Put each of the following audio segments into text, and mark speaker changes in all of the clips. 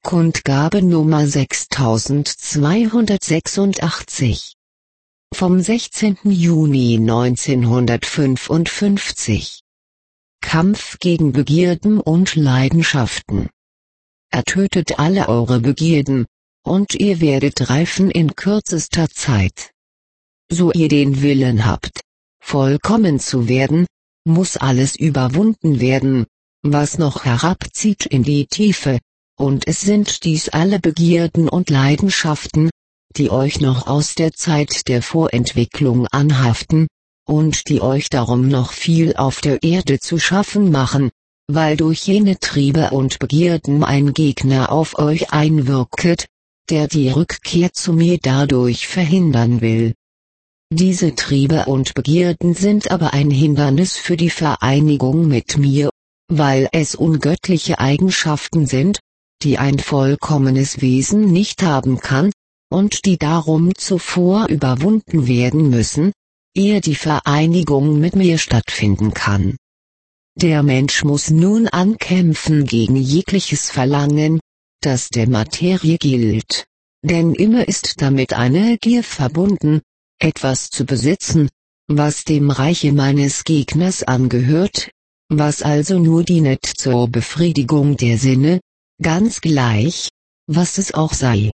Speaker 1: Kundgabe Nummer 6286. Vom 16. Juni 1955. Kampf gegen Begierden und Leidenschaften. Ertötet alle eure Begierden, und ihr werdet reifen in kürzester Zeit. So ihr den Willen habt, vollkommen zu werden, muss alles überwunden werden, was noch herabzieht in die Tiefe, und es sind dies alle Begierden und Leidenschaften, die euch noch aus der Zeit der Vorentwicklung anhaften, und die euch darum noch viel auf der Erde zu schaffen machen, weil durch jene Triebe und Begierden ein Gegner auf euch einwirket, der die Rückkehr zu mir dadurch verhindern will. Diese Triebe und Begierden sind aber ein Hindernis für die Vereinigung mit mir, weil es ungöttliche Eigenschaften sind, die ein vollkommenes Wesen nicht haben kann, und die darum zuvor überwunden werden müssen, ehe die Vereinigung mit mir stattfinden kann. Der Mensch muss nun ankämpfen gegen jegliches Verlangen, das der Materie gilt, denn immer ist damit eine Gier verbunden, etwas zu besitzen, was dem Reiche meines Gegners angehört, was also nur dienet zur Befriedigung der Sinne, ganz gleich, was es auch sei.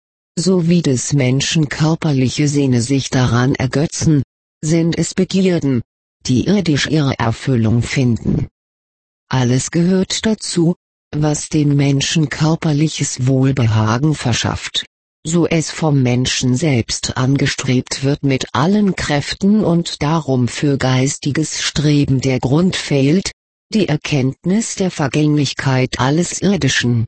Speaker 1: So wie des Menschen körperliche Sinne sich daran ergötzen, sind es Begierden, die irdisch ihre Erfüllung finden. Alles gehört dazu, was dem Menschen körperliches Wohlbehagen verschafft, so es vom Menschen selbst angestrebt wird mit allen Kräften und darum für geistiges Streben der Grund fehlt, die Erkenntnis der Vergänglichkeit alles Irdischen.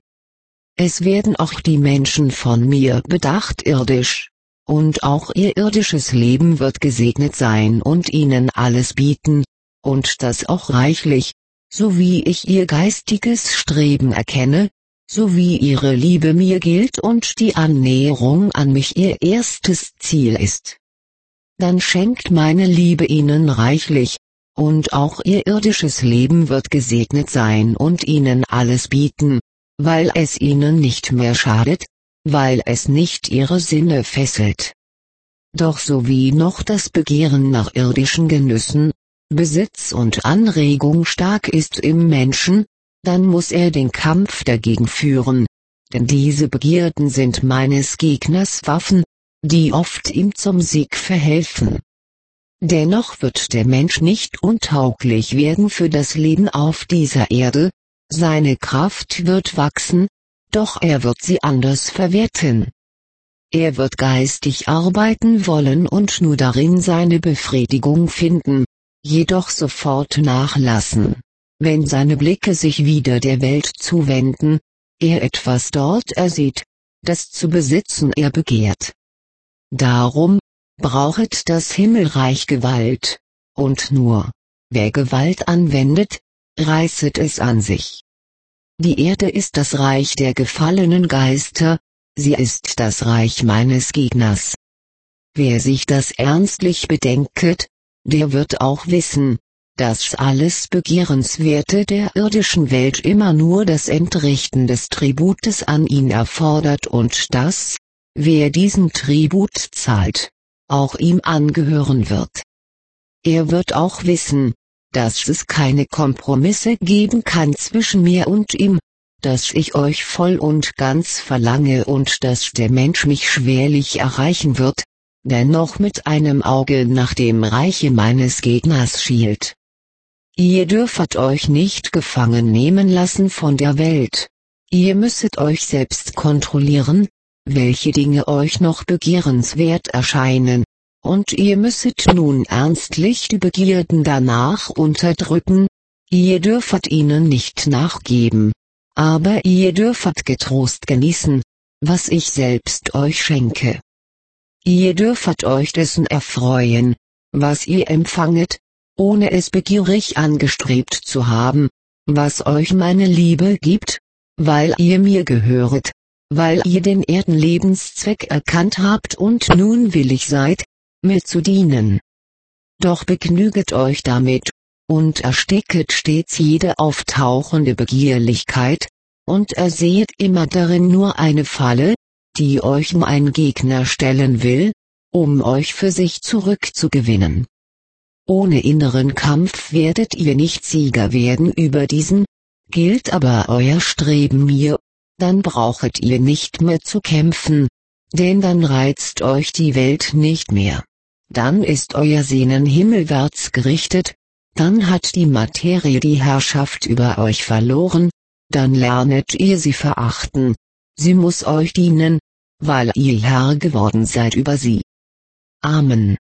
Speaker 1: Es werden auch die Menschen von mir bedacht irdisch, und auch ihr irdisches Leben wird gesegnet sein und ihnen alles bieten, und das auch reichlich, so wie ich ihr geistiges Streben erkenne, so wie ihre Liebe mir gilt und die Annäherung an mich ihr erstes Ziel ist. Dann schenkt meine Liebe ihnen reichlich, und auch ihr irdisches Leben wird gesegnet sein und ihnen alles bieten, weil es ihnen nicht mehr schadet, weil es nicht ihre Sinne fesselt. Doch so wie noch das Begehren nach irdischen Genüssen, Besitz und Anregung stark ist im Menschen, dann muss er den Kampf dagegen führen, denn diese Begierden sind meines Gegners Waffen, die oft ihm zum Sieg verhelfen. Dennoch wird der Mensch nicht untauglich werden für das Leben auf dieser Erde, seine Kraft wird wachsen, doch er wird sie anders verwerten. Er wird geistig arbeiten wollen und nur darin seine Befriedigung finden, jedoch sofort nachlassen, wenn seine Blicke sich wieder der Welt zuwenden, er etwas dort ersieht, das zu besitzen er begehrt. Darum brauchet das Himmelreich Gewalt, und nur, wer Gewalt anwendet, reißet es an sich. Die Erde ist das Reich der gefallenen Geister, sie ist das Reich meines Gegners. Wer sich das ernstlich bedenket, der wird auch wissen, dass alles Begehrenswerte der irdischen Welt immer nur das Entrichten des Tributes an ihn erfordert und dass, wer diesen Tribut zahlt, auch ihm angehören wird. Er wird auch wissen, dass es keine Kompromisse geben kann zwischen mir und ihm, dass ich euch voll und ganz verlange und dass der Mensch mich schwerlich erreichen wird, dennoch mit einem Auge nach dem Reiche meines Gegners schielt. Ihr dürfet euch nicht gefangen nehmen lassen von der Welt. Ihr müsset euch selbst kontrollieren, welche Dinge euch noch begehrenswert erscheinen, und ihr müsset nun ernstlich die Begierden danach unterdrücken, ihr dürfet ihnen nicht nachgeben, aber ihr dürfet getrost genießen, was ich selbst euch schenke. Ihr dürfet euch dessen erfreuen, was ihr empfanget, ohne es begierig angestrebt zu haben, was euch meine Liebe gibt, weil ihr mir gehöret, weil ihr den Erdenlebenszweck erkannt habt und nun willig seid, mir zu dienen. Doch begnüget euch damit, und ersticket stets jede auftauchende Begierlichkeit, und erseht immer darin nur eine Falle, die euch ein Gegner stellen will, um euch für sich zurückzugewinnen. Ohne inneren Kampf werdet ihr nicht Sieger werden über diesen, gilt aber euer Streben mir, dann brauchet ihr nicht mehr zu kämpfen, denn dann reizt euch die Welt nicht mehr. Dann ist euer Sehnen himmelwärts gerichtet, dann hat die Materie die Herrschaft über euch verloren, dann lernet ihr sie verachten, sie muss euch dienen, weil ihr Herr geworden seid über sie. Amen.